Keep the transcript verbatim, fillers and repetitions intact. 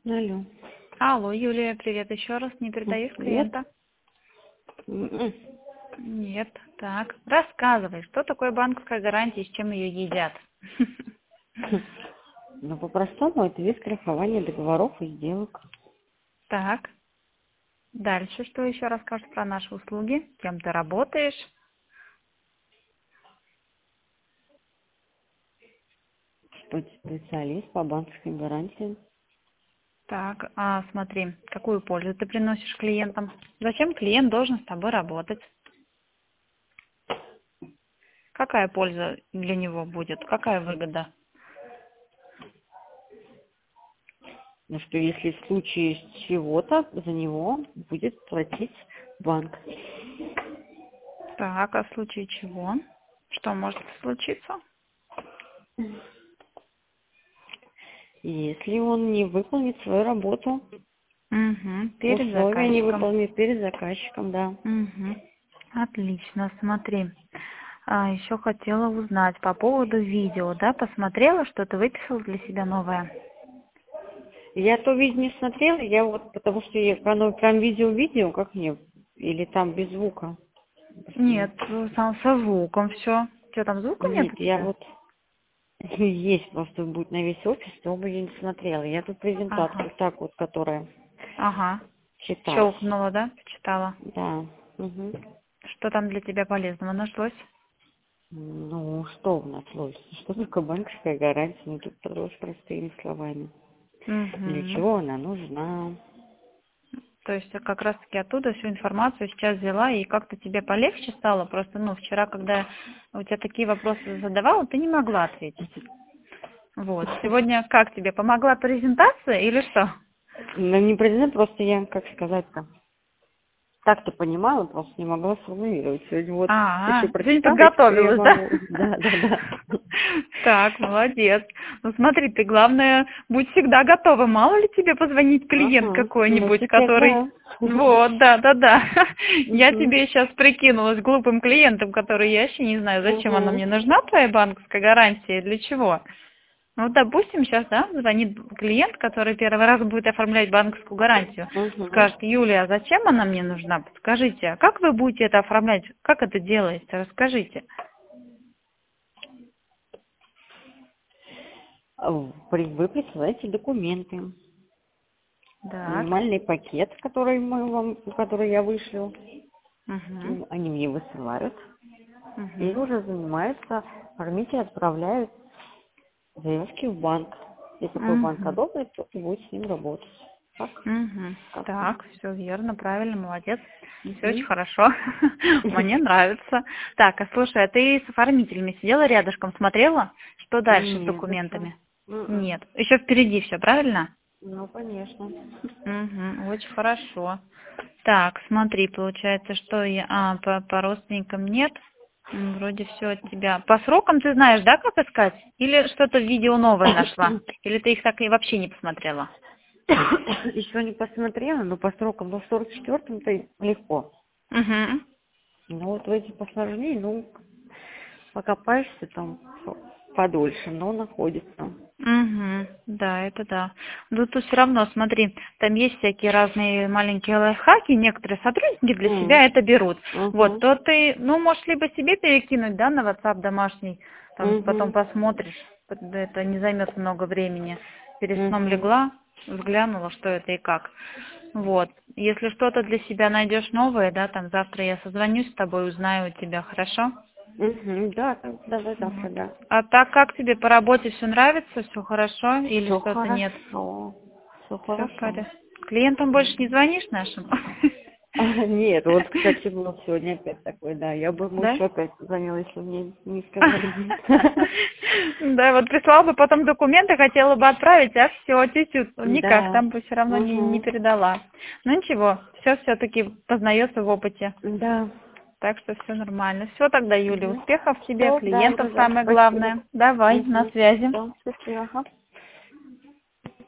Алло. Алло, Юлия, привет еще раз. Не передаешь Нет? клиента? М-м. Нет. Так, рассказывай, что такое банковская гарантия и с чем ее едят? Ну, по-простому, это вид страхования договоров и сделок. Так, дальше что еще расскажешь про наши услуги? Кем ты работаешь? Что специалист по банковским гарантиям. Так, а смотри, какую пользу ты приносишь клиентам? Зачем клиент должен с тобой работать? Какая польза для него будет? Какая выгода? Ну, что если в случае чего-то за него будет платить банк. Так, а в случае чего? Что может случиться? Если он не выполнит свою работу, Угу, перед условия не заказчиком. выполнит перед заказчиком, да. Угу. Отлично, смотри. А, еще хотела узнать по поводу видео, да, посмотрела, что ты выписал для себя новое? Я то видео не смотрела, я вот, потому что я оно прям видео-видео, как мне, или там без звука. Нет, ну, сам со звуком все. Что, там звука нет Нет, у я тебя? вот есть просто будет на весь офис, то бы я не смотрела. Я тут Ага, презентацию так вот, которая ага. читать. Щелкнула, да, почитала? Да. Мгм. Что там для тебя полезного нашлось? Ну, что у нас нашлось? Что такое банковская гарантия? Ну, тут просто простыми словами. Для Угу. чего она нужна? То есть как раз-таки оттуда всю информацию сейчас взяла, и как-то тебе полегче стало? Просто, ну, вчера, когда у тебя такие вопросы задавала, ты не могла ответить. Вот. Сегодня как тебе? Помогла презентация или что? Ну, не презент, просто я, как сказать-то, так-то понимаю, просто не могла сформулировать. Сегодня вот А, еще ты не прочитала, и теперь я подготовилась, да? могу. Да, да, да. Так, молодец. Ну смотри, ты, главное, будь всегда готова. Мало ли тебе позвонит клиент Ага. Ну, какой-нибудь, теперь который... да. Вот, да, да, да. Я Мгм. тебе сейчас прикинулась глупым клиентом, который я вообще не знаю, зачем она Мгм. мне нужна, твоя банковская гарантия, и для чего. Ну, вот, допустим, сейчас, да, звонит клиент, который первый раз будет оформлять банковскую гарантию. Мгм. Скажет: Юлия, а зачем она мне нужна? Подскажите, а как вы будете это оформлять? Как это делается? Расскажите. А, при- Вы присылаете документы, Так. минимальный пакет, который мы вам, который я вышлю, Угу. м, они мне высылают, и Угу. уже занимаются, оформители отправляют заявки в банк. Если какой банк Угу. одобрит, то и будет с ним работать. Так, Угу. как-то. Так, все верно, правильно, молодец. Все очень Мгм. хорошо. Мне нравится. Так, а слушай, а ты с оформителями сидела рядышком, смотрела, что дальше с Нет, зачем? документами? М-м. Нет. Еще впереди все, правильно? Ну, конечно. Угу, очень хорошо. Так, смотри, получается, что я... А, по, по родственникам нет? М, Вроде все от тебя. По срокам ты знаешь, да, как искать? Или что-то в видео новое нашла? Или ты их так и вообще не посмотрела? Еще не посмотрела, но по срокам, но в сорок четвёртом-то легко. Угу. Ну вот в эти посложнее, ну, покопаешься там подольше, но находится. Угу, да, это да. Но тут все равно, смотри, там есть всякие разные маленькие лайфхаки, некоторые сотрудники для М, себя это берут. Вот, Мгм. то ты, ну, можешь либо себе перекинуть, да, на WhatsApp домашний, там потом Мгм. посмотришь, это не займет много времени. Перед сном Мгм. легла, взглянула, что это и как. Вот, если что-то для себя найдешь новое, да, там завтра я созвонюсь с тобой, узнаю у тебя, хорошо? Мгм. Да, да, да, да, да, Вот. да. А так как тебе по работе все нравится, все хорошо или Все что-то нет? хорошо. Все Все в хорошо. порядке. Клиентам больше не звонишь нашим? А, нет, вот, кстати, был сегодня опять такой, да. Я бы ему Да? еще опять звонила, если мне не сказали нет. Да, вот прислал бы потом документы, хотела бы отправить, а все, тю-тю, никак, Да. там бы все равно не, не Угу. передала. Ну ничего, все все-таки познается в опыте. Да. Так что все нормально. Все тогда, Юля, Угу. успехов тебе, Все, да, да, клиентов да, самое спасибо. главное. Давай, на Угу. связи. Все, счастливо. Ага.